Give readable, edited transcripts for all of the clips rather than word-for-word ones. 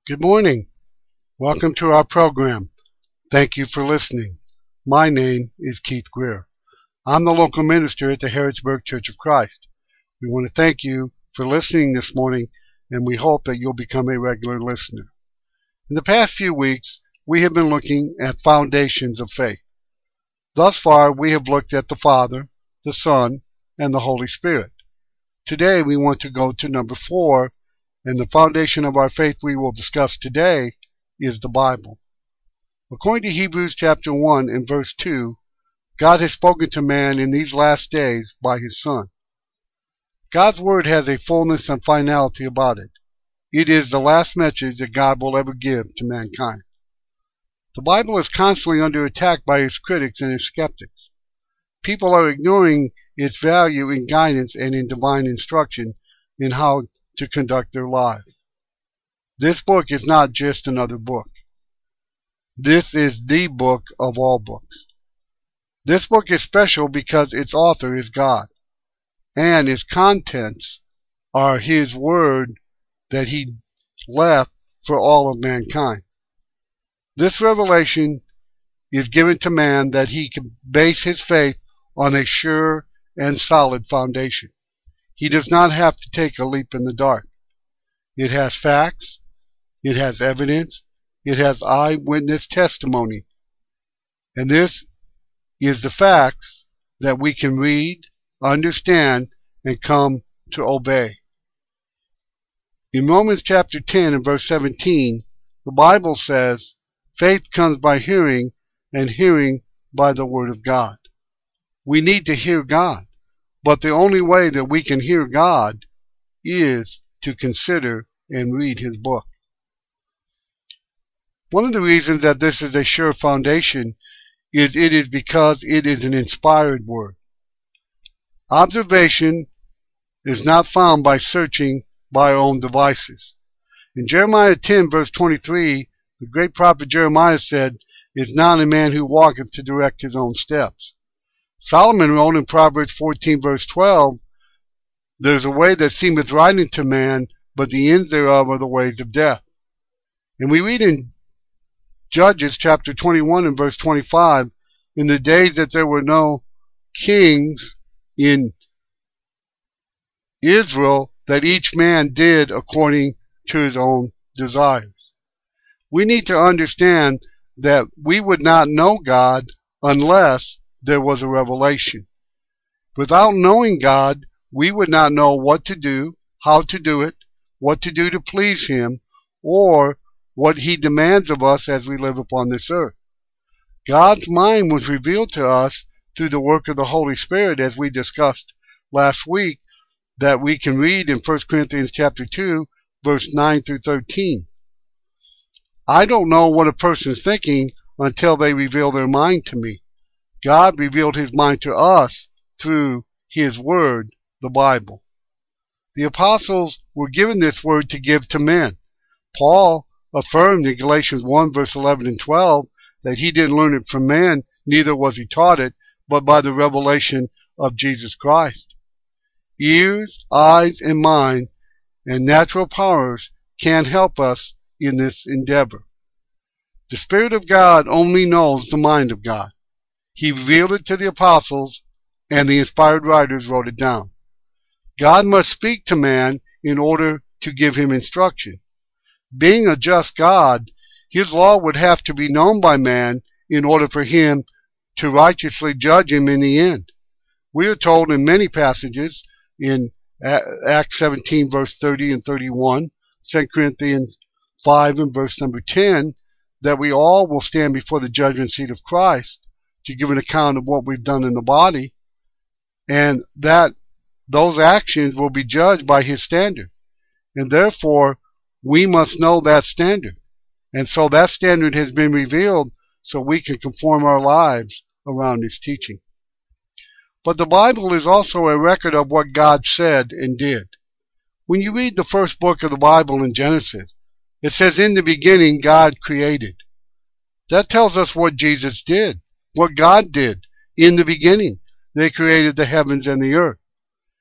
Good morning. Welcome to our program. Thank you for listening. My name is Keith Greer. I'm the local minister at the Harrodsburg Church of Christ. We want to thank you for listening this morning, and we hope that you'll become a regular listener. In the past few weeks, we have been looking at foundations of faith. Thus far, we have looked at the Father, the Son, and the Holy Spirit. Today, we want to go to number 4, and the foundation of our faith we will discuss today is the Bible. According to Hebrews chapter 1 and verse 2, God has spoken to man in these last days by His Son. God's Word has a fullness and finality about it. It is the last message that God will ever give to mankind. The Bible is constantly under attack by its critics and its skeptics. People are ignoring its value in guidance and in divine instruction in how to conduct their lives. This book is not just another book. This is the book of all books. This book is special because its author is God, and its contents are His Word that He left for all of mankind. This revelation is given to man that he can base his faith on a sure and solid foundation. He does not have to take a leap in the dark. It has facts, it has evidence, it has eyewitness testimony. And this is the facts that we can read, understand, and come to obey. In Romans chapter 10 and verse 17, the Bible says, "Faith comes by hearing, and hearing by the Word of God." We need to hear God. But the only way that we can hear God is to consider and read His book. One of the reasons that this is a sure foundation is it is because it is an inspired word. Observation is not found by searching by our own devices. In Jeremiah 10 verse 23, the great prophet Jeremiah said, "Is not a man who walketh to direct his own steps." Solomon wrote in Proverbs 14 verse 12, "There's a way that seemeth right unto man, but the ends thereof are the ways of death." And we read in Judges chapter 21 and verse 25, "In the days that there were no kings in Israel, that each man did according to his own desires." We need to understand that we would not know God unless there was a revelation. Without knowing God, we would not know what to do, how to do it, what to do to please Him, or what He demands of us as we live upon this earth. God's mind was revealed to us through the work of the Holy Spirit, as we discussed last week, that we can read in 1 Corinthians chapter 2, verse 9 through 13. I don't know what a person is thinking until they reveal their mind to me. God revealed His mind to us through His Word, the Bible. The apostles were given this Word to give to men. Paul affirmed in Galatians 1 verse 11 and 12 that he didn't learn it from man, neither was he taught it, but by the revelation of Jesus Christ. Ears, eyes, and mind, and natural powers can't help us in this endeavor. The Spirit of God only knows the mind of God. He revealed it to the apostles, and the inspired writers wrote it down. God must speak to man in order to give him instruction. Being a just God, His law would have to be known by man in order for Him to righteously judge him in the end. We are told in many passages, in Acts 17 verse 30 and 31, 2 Corinthians 5 and verse number 10, that we all will stand before the judgment seat of Christ to give an account of what we've done in the body, and that those actions will be judged by His standard. And therefore, we must know that standard. And so that standard has been revealed so we can conform our lives around His teaching. But the Bible is also a record of what God said and did. When you read the first book of the Bible in Genesis, it says, "In the beginning God created." That tells us what Jesus did, what God did in the beginning. They created the heavens and the earth.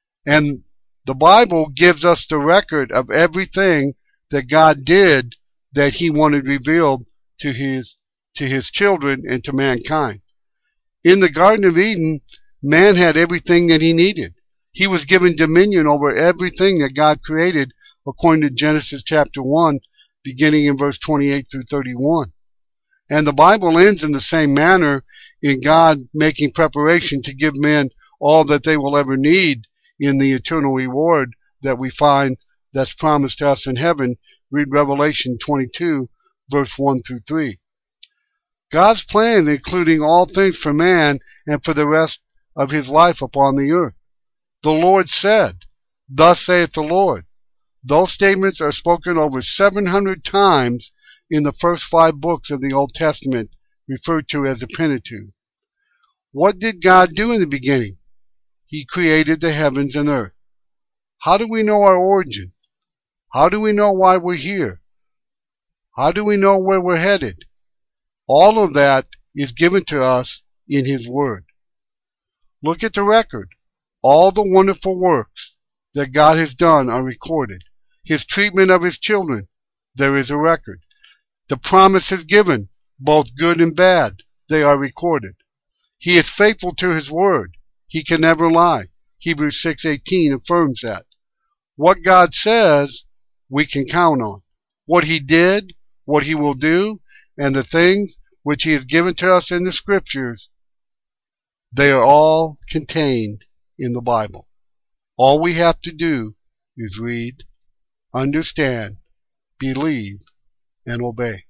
And the Bible gives us the record of everything that God did that he wanted revealed to his children and to mankind. In the Garden of Eden, man had everything that he needed. He was given dominion over everything that God created, according to Genesis chapter 1, beginning in verse 28 through 31. And the Bible ends in the same manner, in God making preparation to give men all that they will ever need in the eternal reward that we find that's promised to us in heaven. Read Revelation 22, verse 1 through 3. God's plan, including all things for man and for the rest of his life upon the earth. The Lord said, "Thus saith the Lord." Those statements are spoken over 700 times in the first 5 books of the Old Testament, referred to as the Pentateuch. What did God do in the beginning? He created the heavens and earth. How do we know our origin? How do we know why we're here? How do we know where we're headed? All of that is given to us in His Word. Look at the record. All the wonderful works that God has done are recorded. His treatment of His children, there is a record. The promises given, both good and bad, they are recorded. He is faithful to His Word. He can never lie. Hebrews 6:18 affirms that. What God says, we can count on. What He did, what He will do, and the things which He has given to us in the Scriptures, they are all contained in the Bible. All we have to do is read, understand, believe, and obey.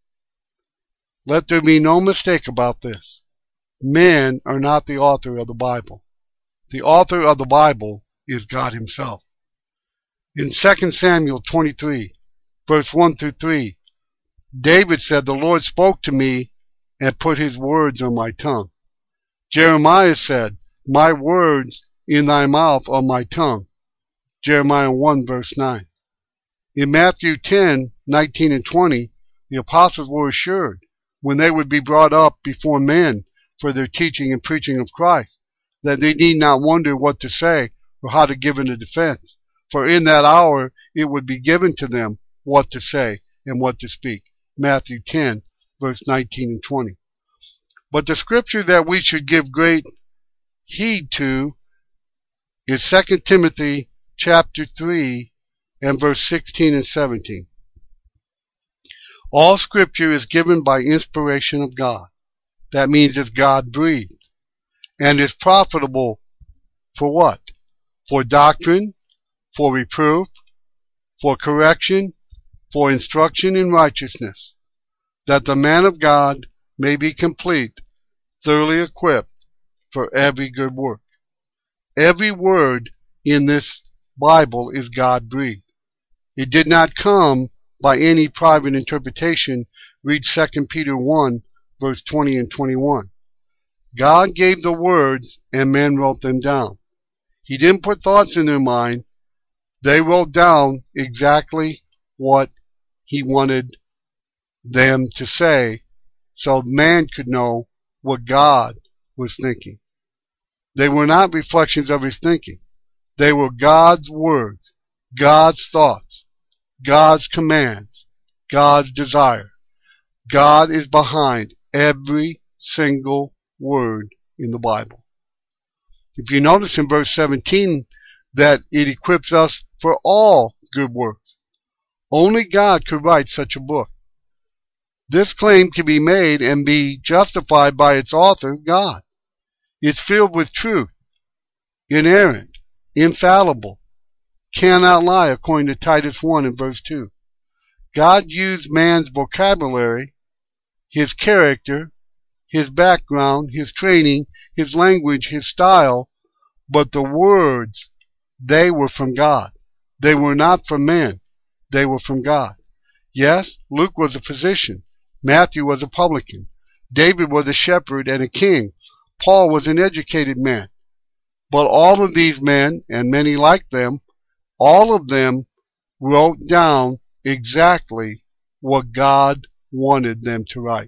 Let there be no mistake about this. Men are not the author of the Bible. The author of the Bible is God Himself. In 2 Samuel 23, verse 1 through 3, David said, "The Lord spoke to me and put His words on my tongue." Jeremiah said, "My words in thy mouth are my tongue." Jeremiah 1, verse 9. In Matthew 10, 19 and 20, the apostles were assured, when they would be brought up before men for their teaching and preaching of Christ, that they need not wonder what to say or how to give in a defense. For in that hour it would be given to them what to say and what to speak. Matthew 10, verse 19 and 20. But the scripture that we should give great heed to is 2 Timothy chapter 3 and verse 16 and 17. All scripture is given by inspiration of God. That means it's God-breathed. And is profitable for what? For doctrine, for reproof, for correction, for instruction in righteousness, that the man of God may be complete, thoroughly equipped for every good work. Every word in this Bible is God-breathed. It did not come by any private interpretation. Read 2 Peter 1, verse 20 and 21. God gave the words and men wrote them down. He didn't put thoughts in their mind. They wrote down exactly what He wanted them to say so man could know what God was thinking. They were not reflections of His thinking. They were God's words, God's thoughts, God's commands, God's desire. God is behind every single word in the Bible. If you notice in verse 17 that it equips us for all good works. Only God could write such a book. This claim can be made and be justified by its author, God. It's filled with truth, inerrant, infallible, cannot lie, according to Titus 1 and verse 2. God used man's vocabulary, his character, his background, his training, his language, his style, but the words, they were from God. They were not from men. They were from God. Yes, Luke was a physician. Matthew was a publican. David was a shepherd and a king. Paul was an educated man. But all of these men, and many like them, all of them wrote down exactly what God wanted them to write.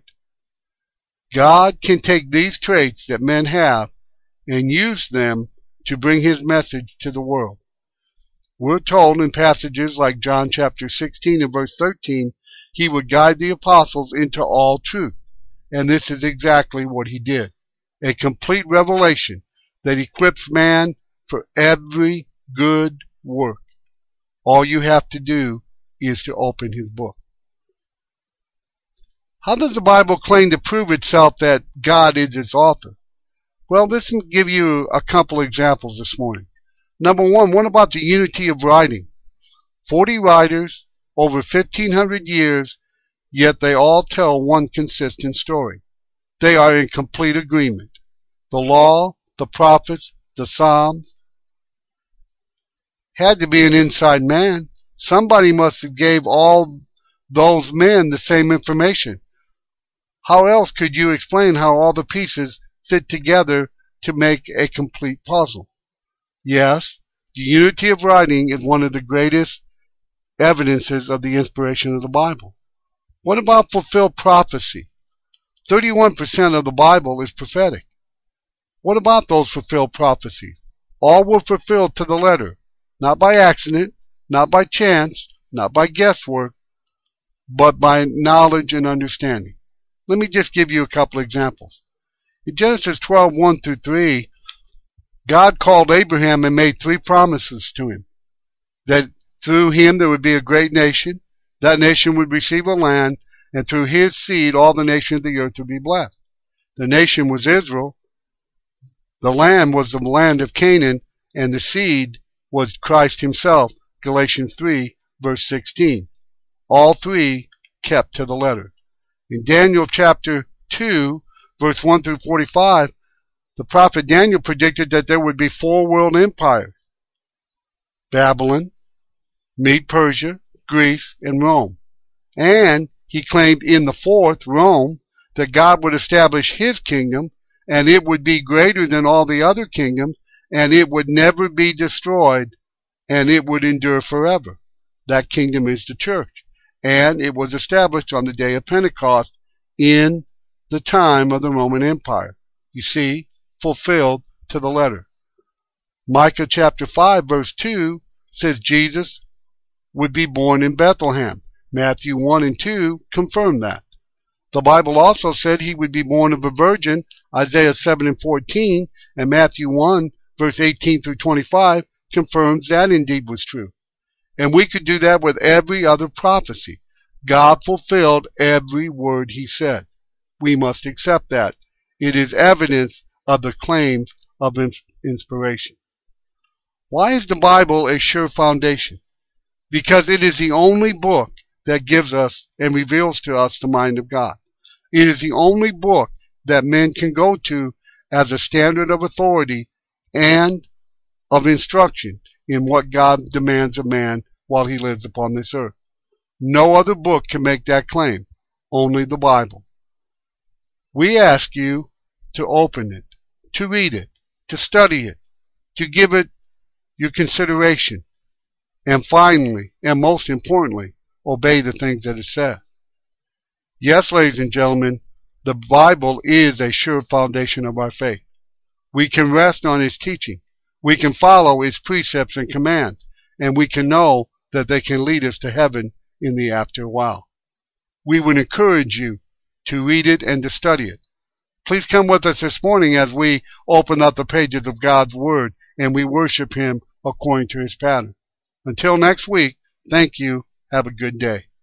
God can take these traits that men have and use them to bring His message to the world. We're told in passages like John chapter 16 and verse 13, he would guide the apostles into all truth. And this is exactly what he did. A complete revelation that equips man for every good work. All you have to do is to open his book. How does the Bible claim to prove itself that God is its author? Well, this will give you a couple examples this morning. Number one, what about the unity of writing? 40 writers, over 1,500 years, yet they all tell one consistent story. They are in complete agreement. The law, the prophets, the Psalms. Had to be an inside man. Somebody must have gave all those men the same information. How else could you explain how all the pieces fit together to make a complete puzzle? Yes, the unity of writing is one of the greatest evidences of the inspiration of the Bible. What about fulfilled prophecy? 31% of the Bible is prophetic. What about those fulfilled prophecies? All were fulfilled to the letter, not by accident, not by chance, not by guesswork, but by knowledge and understanding. Let me just give you a couple examples. In Genesis 12:1-3, God called Abraham and made 3 promises to him. That through him there would be a great nation, that nation would receive a land, and through his seed all the nations of the earth would be blessed. The nation was Israel, the land was the land of Canaan, and the seed was Christ himself, Galatians 3, verse 16. All 3 kept to the letter. In Daniel chapter 2, verse 1-45, the prophet Daniel predicted that there would be 4 world empires: Babylon, Medo-Persia, Greece, and Rome. And he claimed in the 4th, Rome, that God would establish his kingdom, and it would be greater than all the other kingdoms, and it would never be destroyed, and it would endure forever. That kingdom is the church. And it was established on the day of Pentecost in the time of the Roman Empire. You see, fulfilled to the letter. Micah chapter 5 verse 2 says Jesus would be born in Bethlehem. Matthew 1 and 2 confirm that. The Bible also said he would be born of a virgin, Isaiah 7 and 14, and Matthew 1 verse 18-25 confirms that indeed was true. And we could do that with every other prophecy. God fulfilled every word he said. We must accept that. It is evidence of the claims of inspiration. Why is the Bible a sure foundation? Because it is the only book that gives us and reveals to us the mind of God. It is the only book that men can go to as a standard of authority and of instruction in what God demands of man while he lives upon this earth. No other book can make that claim, only the Bible. We ask you to open it, to read it, to study it, to give it your consideration, and finally, and most importantly, obey the things that it says. Yes, ladies and gentlemen, the Bible is a sure foundation of our faith. We can rest on its teaching. We can follow its precepts and commands, and we can know that they can lead us to heaven in the after while. We would encourage you to read it and to study it. Please come with us this morning as we open up the pages of God's Word and we worship Him according to His pattern. Until next week, thank you. Have a good day.